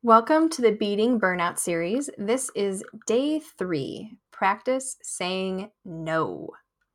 Welcome to the Beating Burnout series. This is day 3, practice saying no.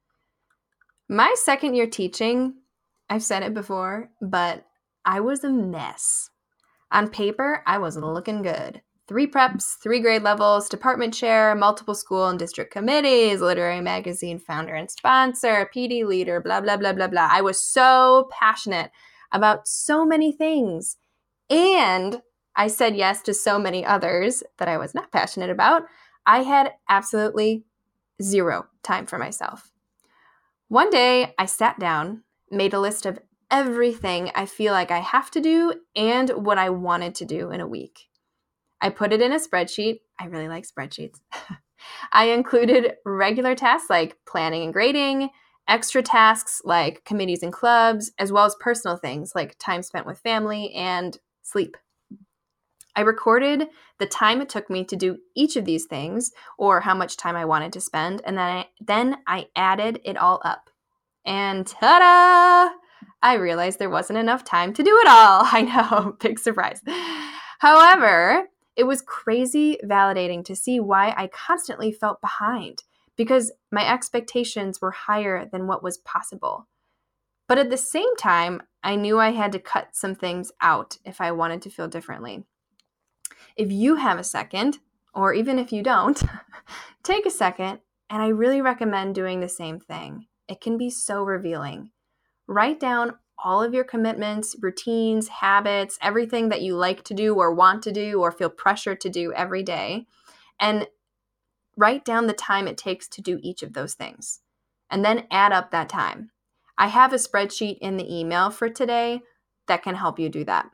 My second year teaching, I've said it before, but I was a mess. On paper, I was looking good. 3 preps, 3 grade levels, department chair, multiple school and district committees, literary magazine founder and sponsor, PD leader, blah, blah, blah, blah, blah. I was so passionate about so many things. And I said yes to so many others that I was not passionate about. I had absolutely zero time for myself. One day, I sat down, made a list of everything I feel like I have to do and what I wanted to do in a week. I put it in a spreadsheet. I really like spreadsheets. I included regular tasks like planning and grading, extra tasks like committees and clubs, as well as personal things like time spent with family and sleep. I recorded the time it took me to do each of these things or how much time I wanted to spend, and then I added it all up. And ta-da! I realized there wasn't enough time to do it all. I know, big surprise. However, it was crazy validating to see why I constantly felt behind because my expectations were higher than what was possible. But at the same time, I knew I had to cut some things out if I wanted to feel differently. If you have a second, or even if you don't, take a second, and I really recommend doing the same thing. It can be so revealing. Write down all of your commitments, routines, habits, everything that you like to do or want to do or feel pressure to do every day, and write down the time it takes to do each of those things, and then add up that time. I have a spreadsheet in the email for today that can help you do that.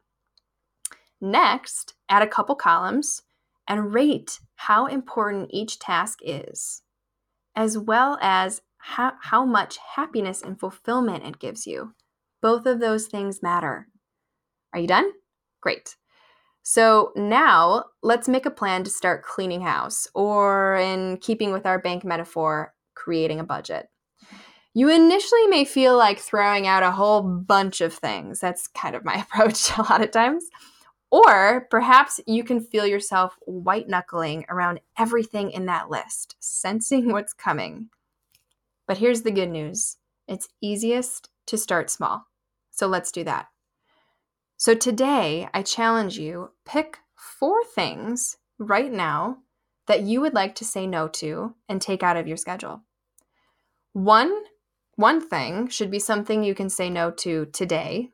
Next, add a couple columns and rate how important each task is, as well as how much happiness and fulfillment it gives you. Both of those things matter. Are you done? Great. So now let's make a plan to start cleaning house, or in keeping with our bank metaphor, creating a budget. You initially may feel like throwing out a whole bunch of things. That's kind of my approach a lot of times. Or perhaps you can feel yourself white-knuckling around everything in that list, sensing what's coming. But here's the good news. It's easiest to start small. So let's do that. So today, I challenge you, pick 4 things right now that you would like to say no to and take out of your schedule. One thing should be something you can say no to today.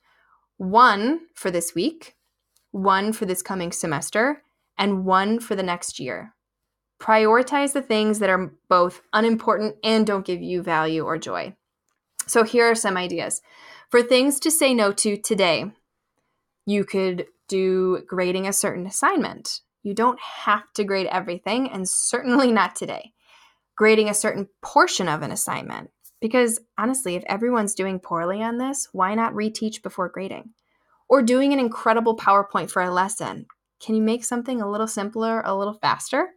1 for this week. 1 for this coming semester, and 1 for the next year. Prioritize the things that are both unimportant and don't give you value or joy. So here are some ideas. For things to say no to today, you could do grading a certain assignment. You don't have to grade everything, and certainly not today. Grading a certain portion of an assignment. Because honestly, if everyone's doing poorly on this, why not reteach before grading? Or doing an incredible PowerPoint for a lesson. Can you make something a little simpler, a little faster?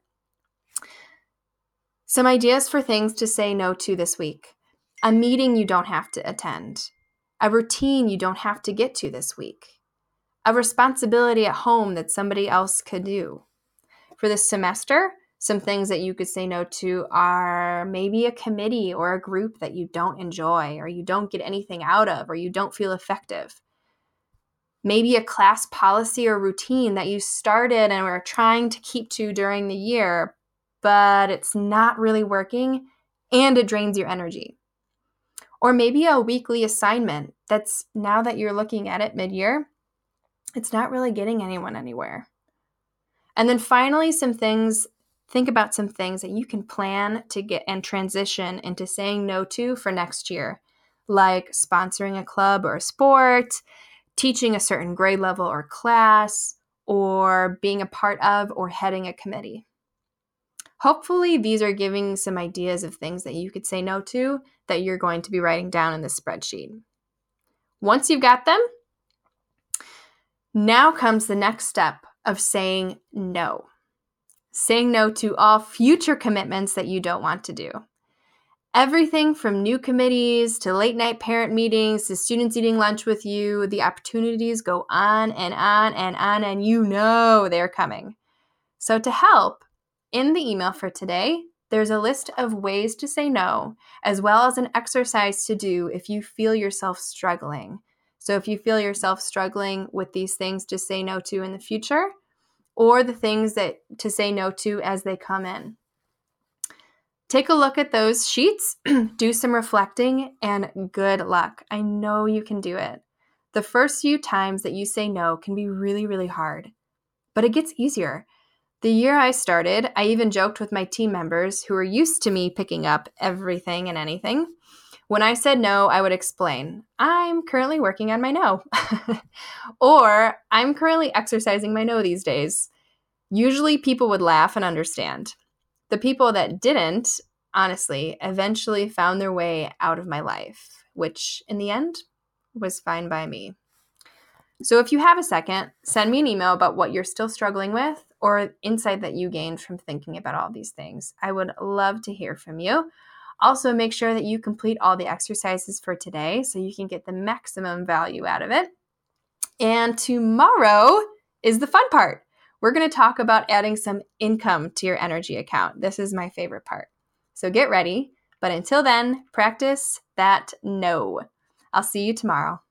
Some ideas for things to say no to this week. A meeting you don't have to attend. A routine you don't have to get to this week. A responsibility at home that somebody else could do. For this semester, some things that you could say no to are maybe a committee or a group that you don't enjoy, or you don't get anything out of, or you don't feel effective. Maybe a class policy or routine that you started and were trying to keep to during the year, but it's not really working and it drains your energy. Or maybe a weekly assignment that's, now that you're looking at it mid-year, it's not really getting anyone anywhere. And then finally, think about some things that you can plan to get and transition into saying no to for next year, like sponsoring a club or a sport, teaching a certain grade level or class, or being a part of or heading a committee. Hopefully, these are giving some ideas of things that you could say no to that you're going to be writing down in this spreadsheet. Once you've got them, now comes the next step of saying no. Saying no to all future commitments that you don't want to do. Everything from new committees to late night parent meetings to students eating lunch with you, the opportunities go on and on and on, and you know they're coming. So to help, in the email for today, there's a list of ways to say no, as well as an exercise to do if you feel yourself struggling. So if you feel yourself struggling with these things to say no to in the future, or the things that to say no to as they come in. Take a look at those sheets, do some reflecting, and good luck. I know you can do it. The first few times that you say no can be really, really hard, but it gets easier. The year I started, I even joked with my team members who were used to me picking up everything and anything. When I said no, I would explain, I'm currently working on my no. Or I'm currently exercising my no these days. Usually people would laugh and understand. The people that didn't, honestly, eventually found their way out of my life, which in the end was fine by me. So if you have a second, send me an email about what you're still struggling with or insight that you gained from thinking about all these things. I would love to hear from you. Also, make sure that you complete all the exercises for today so you can get the maximum value out of it. And tomorrow is the fun part. We're going to talk about adding some income to your energy account. This is my favorite part. So get ready. But until then, practice that no. I'll see you tomorrow.